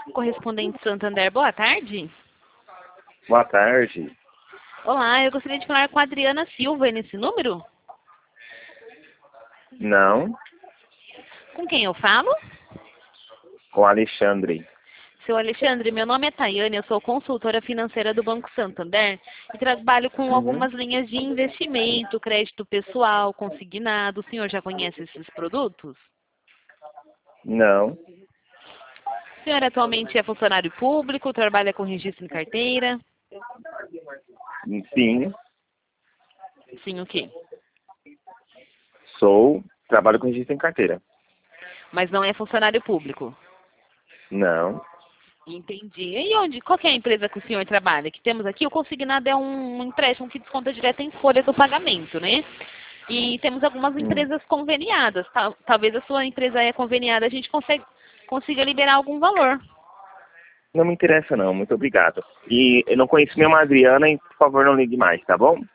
Correspondente Santander, boa tarde. Boa tarde. Olá, eu gostaria de falar com a Adriana Silva nesse número. Não, Com quem eu falo? com Alexandre. Seu Alexandre, meu nome é Tayane, eu sou consultora financeira do Banco Santander e trabalho com Uhum. algumas linhas de investimento, crédito pessoal, consignado. O senhor já conhece esses produtos? Não, O senhor atualmente é funcionário público, trabalha com registro em carteira? sim, Sim, o quê? trabalho com registro em carteira. Mas não é funcionário público? Não, Entendi. E onde? Qual que é a empresa que o senhor trabalha? Que temos aqui, o consignado é um empréstimo que desconta direto em folha do pagamento, né? E temos algumas hum. empresas conveniadas. Talvez a sua empresa é conveniada, a gente consiga liberar algum valor. Não me interessa não, muito obrigado. E eu não conheço nenhuma Adriana, e por favor não ligue mais, tá bom?